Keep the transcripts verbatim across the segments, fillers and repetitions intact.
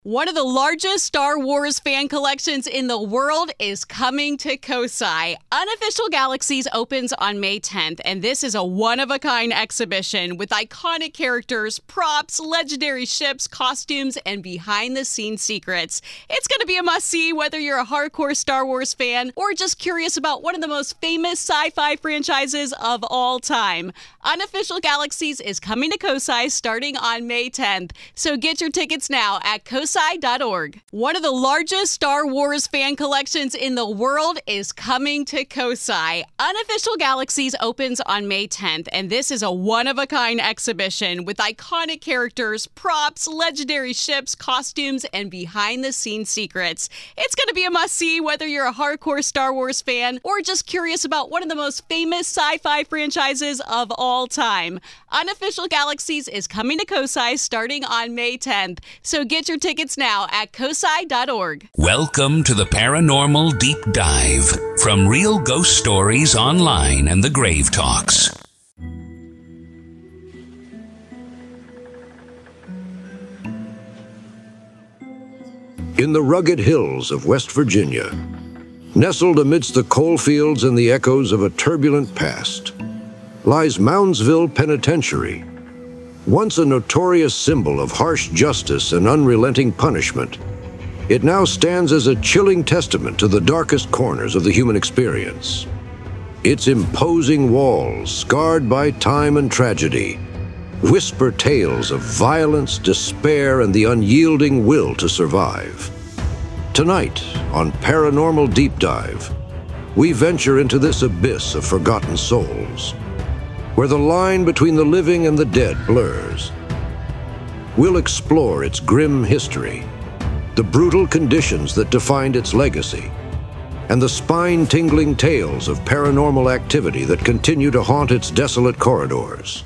One of the largest Star Wars fan collections in the world is coming to Kosai. Unofficial Galaxies opens on May tenth, and this is a one-of-a-kind exhibition with iconic characters, props, legendary ships, costumes, and behind-the-scenes secrets. It's going to be a must-see whether you're a hardcore Star Wars fan or just curious about one of the most famous sci-fi franchises of all time. Unofficial Galaxies is coming to Kosai starting on May tenth, so get your tickets now at Kosai dot org. One of the largest Star Wars fan collections in the world is coming to Kosai. Unofficial Galaxies opens on May tenth, and this is a one-of-a-kind exhibition with iconic characters, props, legendary ships, costumes, and behind-the-scenes secrets. It's going to be a must-see whether you're a hardcore Star Wars fan or just curious about one of the most famous sci-fi franchises of all time. Unofficial Galaxies is coming to Kosai starting on May tenth, so get your tickets now at Kosai dot org. Welcome to the Paranormal Deep Dive from Real Ghost Stories Online and the Grave Talks. In the rugged hills of West Virginia, nestled amidst the coal fields and the echoes of a turbulent past, lies Moundsville Penitentiary. Once a notorious symbol of harsh justice and unrelenting punishment, it now stands as a chilling testament to the darkest corners of the human experience. Its imposing walls, scarred by time and tragedy, whisper tales of violence, despair, and the unyielding will to survive. Tonight, on Paranormal Deep Dive, we venture into this abyss of forgotten souls, where the line between the living and the dead blurs. We'll explore its grim history, the brutal conditions that defined its legacy, and the spine-tingling tales of paranormal activity that continue to haunt its desolate corridors.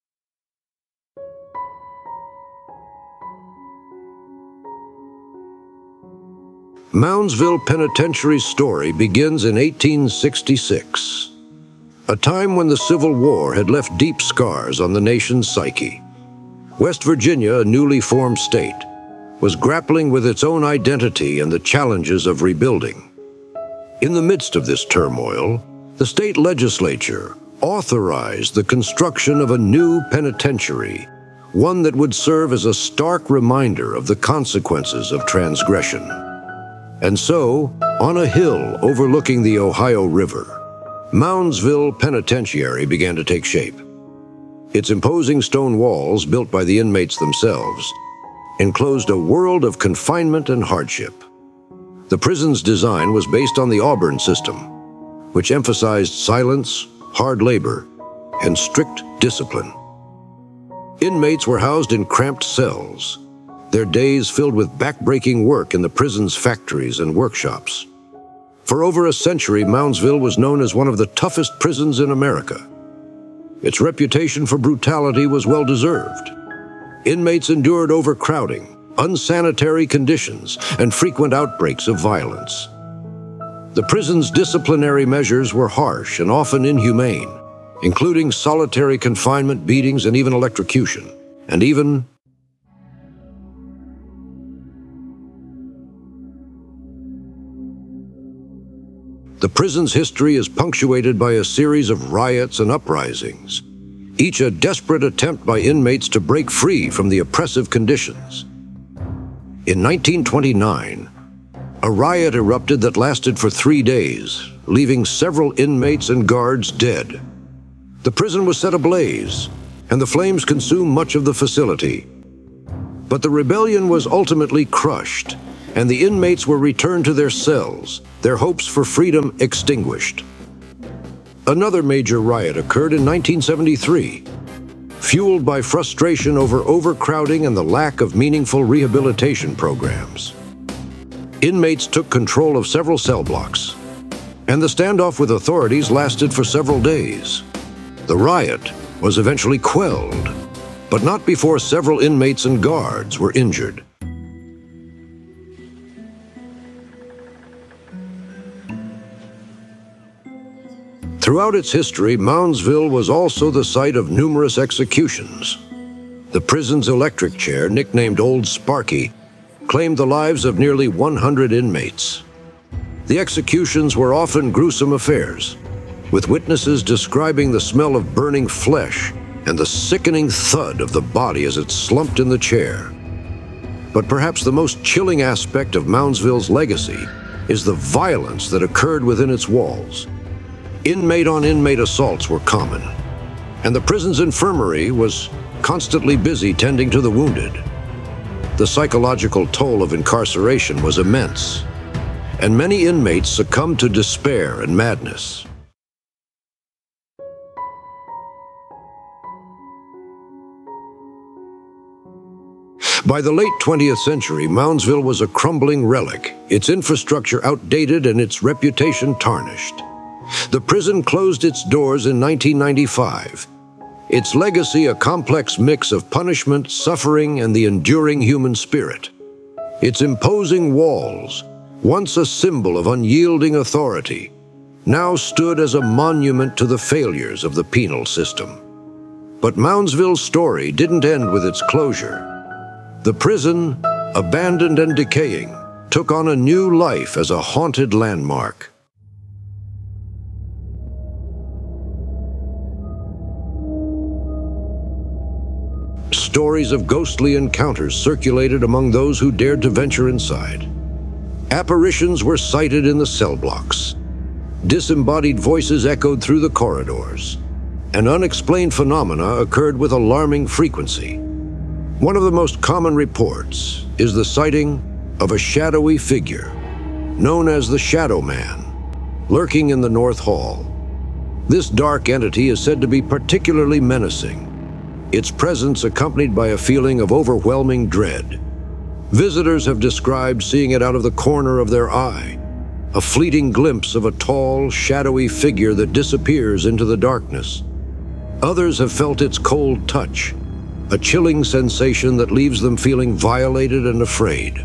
Moundsville Penitentiary's story begins in eighteen sixty-six. A time when the Civil War had left deep scars on the nation's psyche. West Virginia, a newly formed state, was grappling with its own identity and the challenges of rebuilding. In the midst of this turmoil, the state legislature authorized the construction of a new penitentiary, one that would serve as a stark reminder of the consequences of transgression. And so, on a hill overlooking the Ohio River, Moundsville Penitentiary began to take shape. Its imposing stone walls, built by the inmates themselves, enclosed a world of confinement and hardship. The prison's design was based on the Auburn system, which emphasized silence, hard labor, and strict discipline. Inmates were housed in cramped cells, their days filled with backbreaking work in the prison's factories and workshops. For over a century, Moundsville was known as one of the toughest prisons in America. Its reputation for brutality was well-deserved. Inmates endured overcrowding, unsanitary conditions, and frequent outbreaks of violence. The prison's disciplinary measures were harsh and often inhumane, including solitary confinement, beatings, and even electrocution, and even The prison's history is punctuated by a series of riots and uprisings, each a desperate attempt by inmates to break free from the oppressive conditions. In nineteen twenty-nine, a riot erupted that lasted for three days, leaving several inmates and guards dead. The prison was set ablaze, and the flames consumed much of the facility. But the rebellion was ultimately crushed, and the inmates were returned to their cells, their hopes for freedom extinguished. Another major riot occurred in nineteen seventy-three, fueled by frustration over overcrowding and the lack of meaningful rehabilitation programs. Inmates took control of several cell blocks, and the standoff with authorities lasted for several days. The riot was eventually quelled, but not before several inmates and guards were injured. Throughout its history, Moundsville was also the site of numerous executions. The prison's electric chair, nicknamed Old Sparky, claimed the lives of nearly one hundred inmates. The executions were often gruesome affairs, with witnesses describing the smell of burning flesh and the sickening thud of the body as it slumped in the chair. But perhaps the most chilling aspect of Moundsville's legacy is the violence that occurred within its walls. Inmate-on-inmate assaults were common, and the prison's infirmary was constantly busy tending to the wounded. The psychological toll of incarceration was immense, and many inmates succumbed to despair and madness. By the late twentieth century, Moundsville was a crumbling relic, its infrastructure outdated and its reputation tarnished. The prison closed its doors in nineteen ninety-five. Its legacy a complex mix of punishment, suffering, and the enduring human spirit. Its imposing walls, once a symbol of unyielding authority, now stood as a monument to the failures of the penal system. But Moundsville's story didn't end with its closure. The prison, abandoned and decaying, took on a new life as a haunted landmark. Stories of ghostly encounters circulated among those who dared to venture inside. Apparitions were sighted in the cell blocks. Disembodied voices echoed through the corridors, and unexplained phenomena occurred with alarming frequency. One of the most common reports is the sighting of a shadowy figure, known as the Shadow Man, lurking in the North Hall. This dark entity is said to be particularly menacing, its presence accompanied by a feeling of overwhelming dread. Visitors have described seeing it out of the corner of their eye, a fleeting glimpse of a tall, shadowy figure that disappears into the darkness. Others have felt its cold touch, a chilling sensation that leaves them feeling violated and afraid.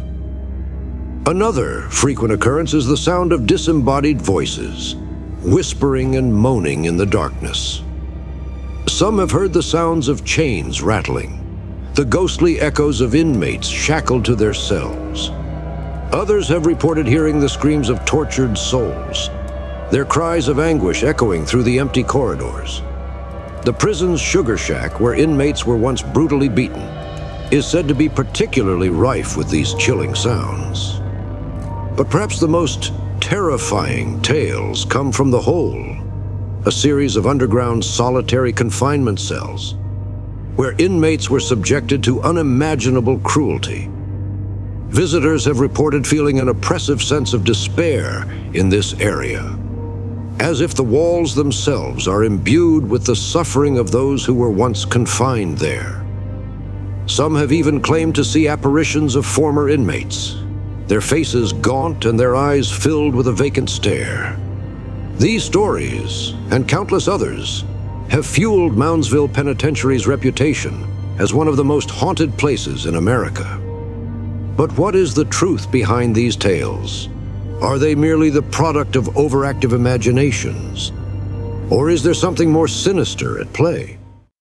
Another frequent occurrence is the sound of disembodied voices, whispering and moaning in the darkness. Some have heard the sounds of chains rattling, the ghostly echoes of inmates shackled to their cells. Others have reported hearing the screams of tortured souls, their cries of anguish echoing through the empty corridors. The prison's sugar shack, where inmates were once brutally beaten, is said to be particularly rife with these chilling sounds. But perhaps the most terrifying tales come from the Hole, a series of underground solitary confinement cells, where inmates were subjected to unimaginable cruelty. Visitors have reported feeling an oppressive sense of despair in this area, as if the walls themselves are imbued with the suffering of those who were once confined there. Some have even claimed to see apparitions of former inmates, their faces gaunt and their eyes filled with a vacant stare. These stories, and countless others, have fueled Moundsville Penitentiary's reputation as one of the most haunted places in America. But what is the truth behind these tales? Are they merely the product of overactive imaginations? Or is there something more sinister at play?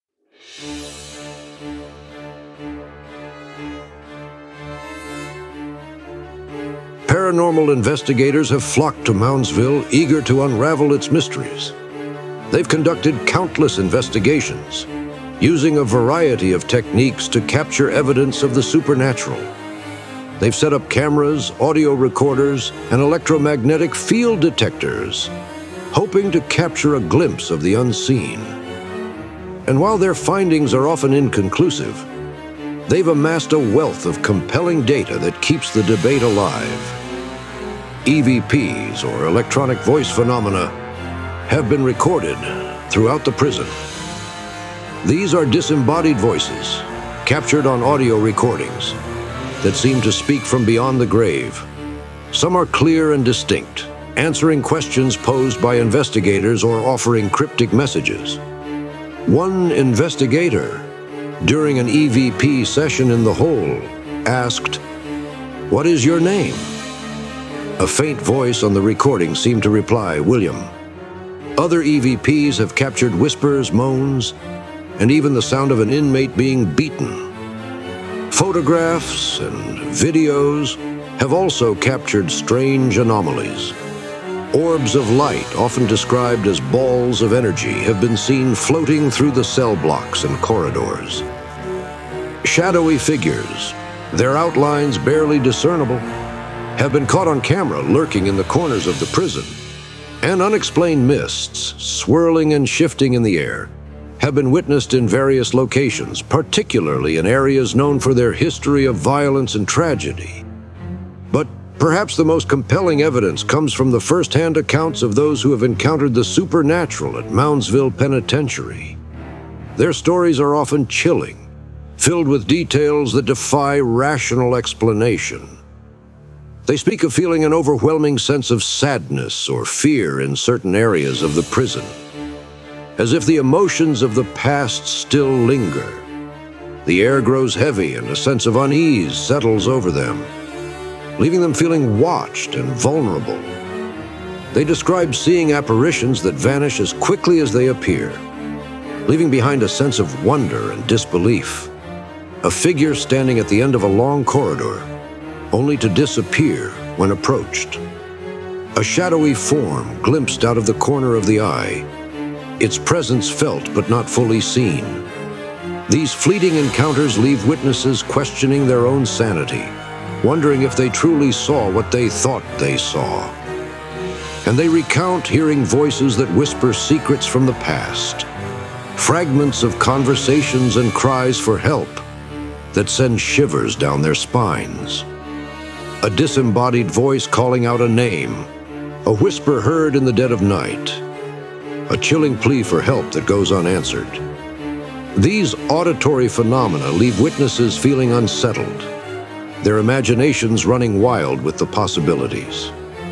Paranormal investigators have flocked to Moundsville, eager to unravel its mysteries. They've conducted countless investigations, using a variety of techniques to capture evidence of the supernatural. They've set up cameras, audio recorders, and electromagnetic field detectors, hoping to capture a glimpse of the unseen. And while their findings are often inconclusive, they've amassed a wealth of compelling data that keeps the debate alive. E V Ps, or electronic voice phenomena, have been recorded throughout the prison. These are disembodied voices, captured on audio recordings, that seem to speak from beyond the grave. Some are clear and distinct, answering questions posed by investigators or offering cryptic messages. One investigator, during an E V P session in the Hole, asked, "What is your name?" A faint voice on the recording seemed to reply, "William." Other E V Ps have captured whispers, moans, and even the sound of an inmate being beaten. Photographs and videos have also captured strange anomalies. Orbs of light, often described as balls of energy, have been seen floating through the cell blocks and corridors. Shadowy figures, their outlines barely discernible, have been caught on camera lurking in the corners of the prison, and unexplained mists, swirling and shifting in the air, have been witnessed in various locations, particularly in areas known for their history of violence and tragedy. But perhaps the most compelling evidence comes from the first-hand accounts of those who have encountered the supernatural at Moundsville Penitentiary. Their stories are often chilling, filled with details that defy rational explanation. They speak of feeling an overwhelming sense of sadness or fear in certain areas of the prison, as if the emotions of the past still linger. The air grows heavy and a sense of unease settles over them, leaving them feeling watched and vulnerable. They describe seeing apparitions that vanish as quickly as they appear, leaving behind a sense of wonder and disbelief. A figure standing at the end of a long corridor, only to disappear when approached. A shadowy form glimpsed out of the corner of the eye, its presence felt but not fully seen. These fleeting encounters leave witnesses questioning their own sanity, wondering if they truly saw what they thought they saw. And they recount hearing voices that whisper secrets from the past, fragments of conversations and cries for help that send shivers down their spines. A disembodied voice calling out a name, a whisper heard in the dead of night, a chilling plea for help that goes unanswered. These auditory phenomena leave witnesses feeling unsettled, their imaginations running wild with the possibilities.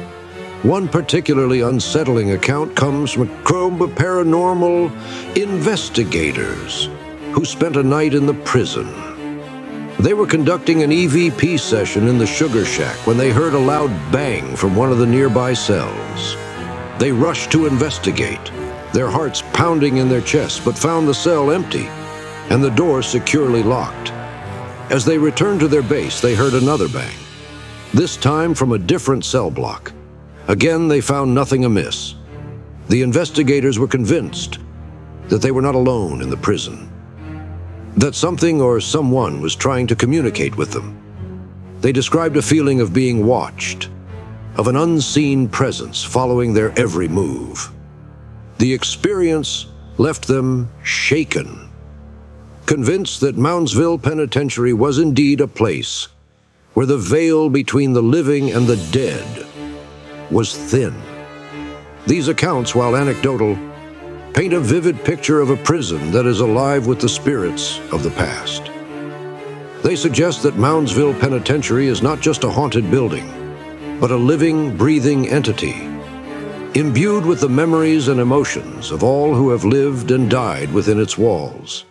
One particularly unsettling account comes from Macomb paranormal investigators who spent a night in the prison. They were conducting an E V P session in the Sugar Shack when they heard a loud bang from one of the nearby cells. They rushed to investigate, their hearts pounding in their chests, but found the cell empty and the door securely locked. As they returned to their base, they heard another bang, this time from a different cell block. Again, they found nothing amiss. The investigators were convinced that they were not alone in the prison, that something or someone was trying to communicate with them. They described a feeling of being watched, of an unseen presence following their every move. The experience left them shaken, convinced that Moundsville Penitentiary was indeed a place where the veil between the living and the dead was thin. These accounts, while anecdotal, paint a vivid picture of a prison that is alive with the spirits of the past. They suggest that Moundsville Penitentiary is not just a haunted building, but a living, breathing entity, imbued with the memories and emotions of all who have lived and died within its walls.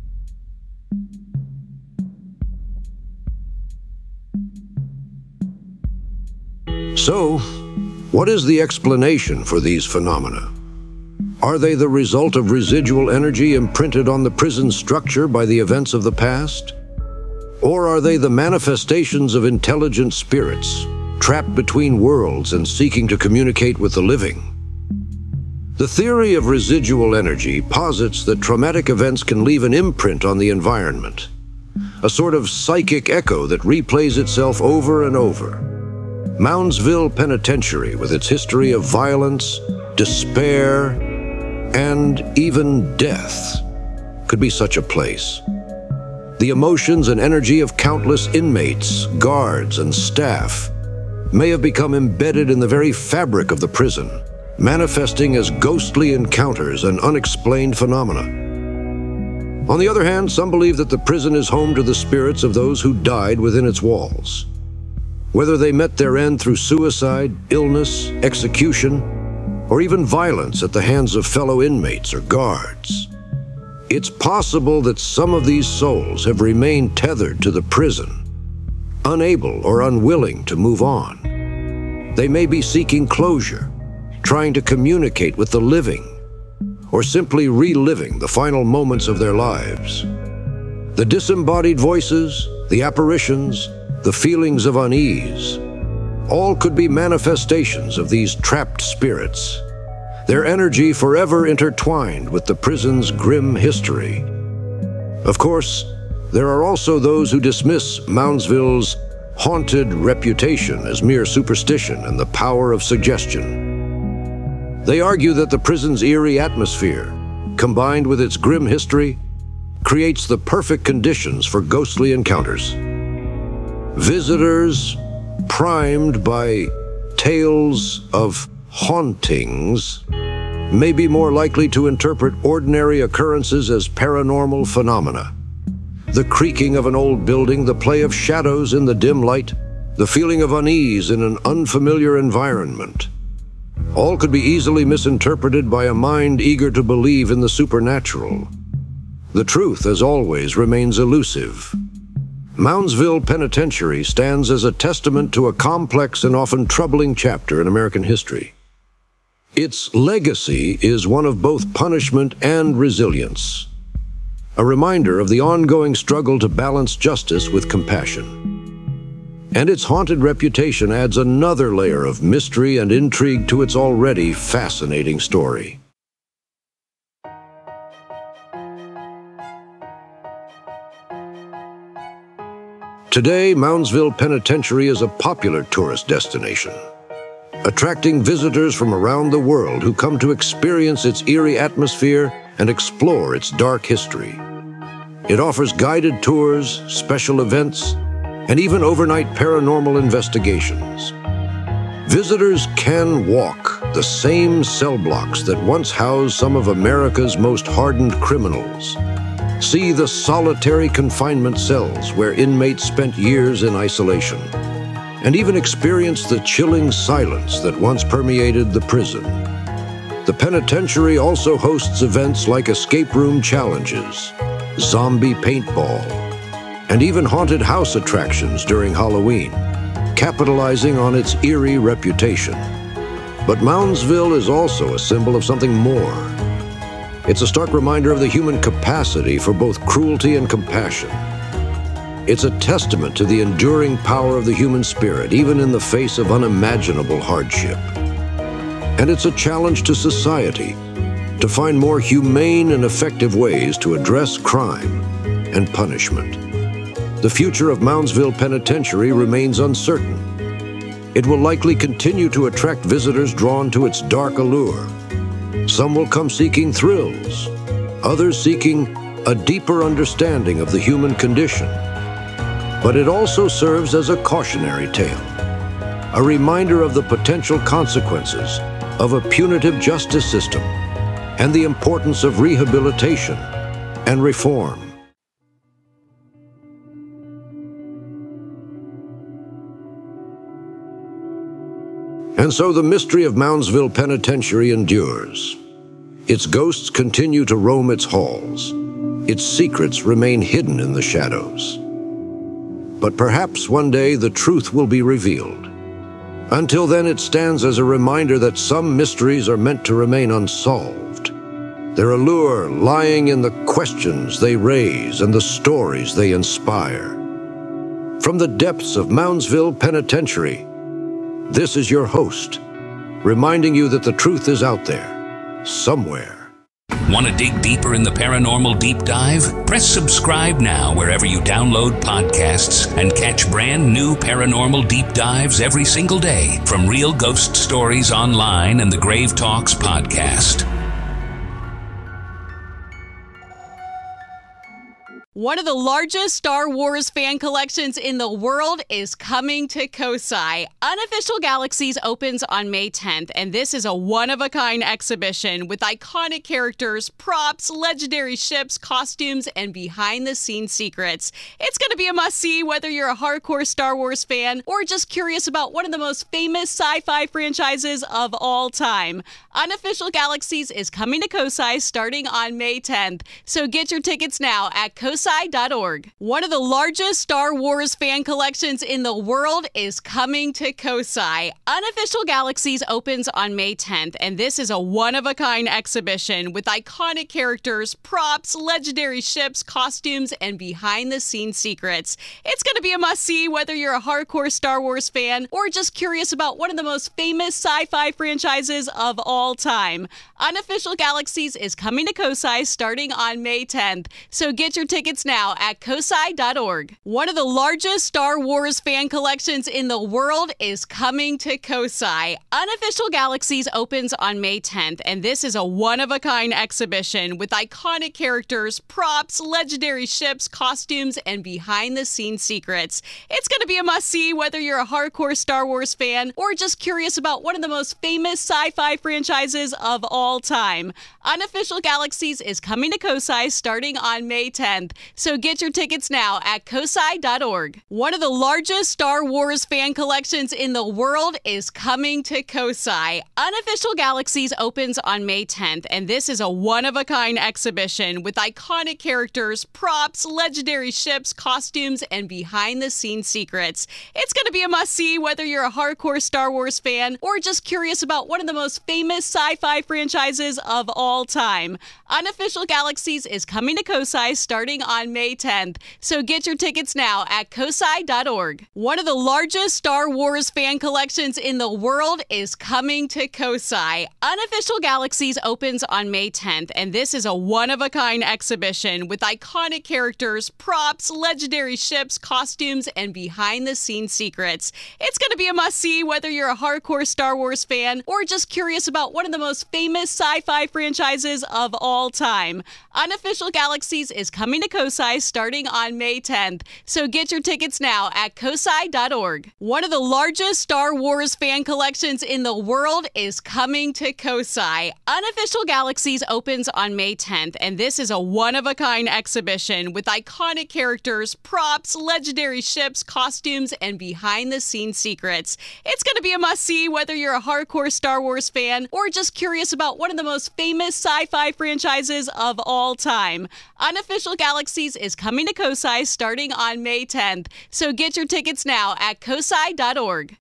So, what is the explanation for these phenomena? Are they the result of residual energy imprinted on the prison structure by the events of the past? Or are they the manifestations of intelligent spirits, trapped between worlds and seeking to communicate with the living? The theory of residual energy posits that traumatic events can leave an imprint on the environment, a sort of psychic echo that replays itself over and over. Moundsville Penitentiary, with its history of violence, despair, and even death, could be such a place. The emotions and energy of countless inmates, guards, and staff may have become embedded in the very fabric of the prison, manifesting as ghostly encounters and unexplained phenomena. On the other hand, some believe that the prison is home to the spirits of those who died within its walls, whether they met their end through suicide, illness, execution, or even violence at the hands of fellow inmates or guards. It's possible that some of these souls have remained tethered to the prison, unable or unwilling to move on. They may be seeking closure, trying to communicate with the living, or simply reliving the final moments of their lives. The disembodied voices, the apparitions, the feelings of unease, all could be manifestations of these trapped spirits, their energy forever intertwined with the prison's grim history. Of course, there are also those who dismiss Moundsville's haunted reputation as mere superstition and the power of suggestion. They argue that the prison's eerie atmosphere, combined with its grim history, creates the perfect conditions for ghostly encounters. Visitors, primed by tales of hauntings, may be more likely to interpret ordinary occurrences as paranormal phenomena. The creaking of an old building, the play of shadows in the dim light, the feeling of unease in an unfamiliar environment. All could be easily misinterpreted by a mind eager to believe in the supernatural. The truth, as always, remains elusive. Moundsville Penitentiary stands as a testament to a complex and often troubling chapter in American history. Its legacy is one of both punishment and resilience, a reminder of the ongoing struggle to balance justice with compassion. And its haunted reputation adds another layer of mystery and intrigue to its already fascinating story. Today, Moundsville Penitentiary is a popular tourist destination, attracting visitors from around the world who come to experience its eerie atmosphere and explore its dark history. It offers guided tours, special events, and even overnight paranormal investigations. Visitors can walk the same cell blocks that once housed some of America's most hardened criminals, see the solitary confinement cells where inmates spent years in isolation, and even experience the chilling silence that once permeated the prison. The penitentiary also hosts events like escape room challenges, zombie paintball, and even haunted house attractions during Halloween, capitalizing on its eerie reputation. But Moundsville is also a symbol of something more. It's a stark reminder of the human capacity for both cruelty and compassion. It's a testament to the enduring power of the human spirit, even in the face of unimaginable hardship. And it's a challenge to society to find more humane and effective ways to address crime and punishment. The future of Moundsville Penitentiary remains uncertain. It will likely continue to attract visitors drawn to its dark allure. Some will come seeking thrills, others seeking a deeper understanding of the human condition. But it also serves as a cautionary tale, a reminder of the potential consequences of a punitive justice system and the importance of rehabilitation and reform. And so the mystery of Moundsville Penitentiary endures. Its ghosts continue to roam its halls. Its secrets remain hidden in the shadows. But perhaps one day the truth will be revealed. Until then, it stands as a reminder that some mysteries are meant to remain unsolved, their allure lying in the questions they raise and the stories they inspire. From the depths of Moundsville Penitentiary, this is your host, reminding you that the truth is out there, somewhere. Want to dig deeper in the paranormal deep dive? Press subscribe now wherever you download podcasts and catch brand new paranormal deep dives every single day from Real Ghost Stories Online and the Grave Talks podcast. One of the largest Star Wars fan collections in the world is coming to Kosai. Unofficial Galaxies opens on May tenth, and this is a one-of-a-kind exhibition with iconic characters, props, legendary ships, costumes, and behind-the-scenes secrets. It's going to be a must-see whether you're a hardcore Star Wars fan or just curious about one of the most famous sci-fi franchises of all time. Unofficial Galaxies is coming to Kosai starting on May tenth, so get your tickets now at kosai cosi dot org. One of the largest Star Wars fan collections in the world is coming to COSI. Unofficial Galaxies opens on May tenth, and this is a one-of-a-kind exhibition with iconic characters, props, legendary ships, costumes, and behind-the-scenes secrets. It's going to be a must-see whether you're a hardcore Star Wars fan or just curious about one of the most famous sci-fi franchises of all time. Unofficial Galaxies is coming to COSI starting on May tenth, so get your tickets now at cosi dot org. One of the largest Star Wars fan collections in the world is coming to COSI. Unofficial Galaxies opens on May tenth, and this is a one-of-a-kind exhibition with iconic characters, props, legendary ships, costumes, and behind-the-scenes secrets. It's going to be a must-see whether you're a hardcore Star Wars fan or just curious about one of the most famous sci-fi franchises of all time. Unofficial Galaxies is coming to COSI starting on May tenth, so get your tickets now at cosi dot org. One of the largest Star Wars fan collections in the world is coming to COSI. Unofficial Galaxies opens on May tenth, and this is a one-of-a-kind exhibition with iconic characters, props, legendary ships, costumes, and behind-the-scenes secrets. It's going to be a must-see whether you're a hardcore Star Wars fan or just curious about one of the most famous sci-fi franchises of all time. Unofficial Galaxies is coming to COSI starting on May tenth, so get your tickets now at cosi dot org. One of the largest Star Wars fan collections in the world is coming to COSI. Unofficial Galaxies opens on May tenth, and this is a one-of-a-kind exhibition with iconic characters, props, legendary ships, costumes, and behind-the-scenes secrets. It's going to be a must-see whether you're a hardcore Star Wars fan or just curious about one of the most famous sci-fi franchises of all time. Unofficial Galaxies is coming to COSI starting on May tenth, so get your tickets now at cosi dot org. One of the largest Star Wars fan collections in the world is coming to COSI. Unofficial Galaxies opens on May tenth, and this is a one-of-a-kind exhibition with iconic characters, props, legendary ships, costumes, and behind-the-scenes secrets. It's going to be a must-see whether you're a hardcore Star Wars fan or just curious about one of the most famous sci-fi franchises of all time. Unofficial Galaxies is coming to COSI starting on May tenth, so get your tickets now at cosi dot org.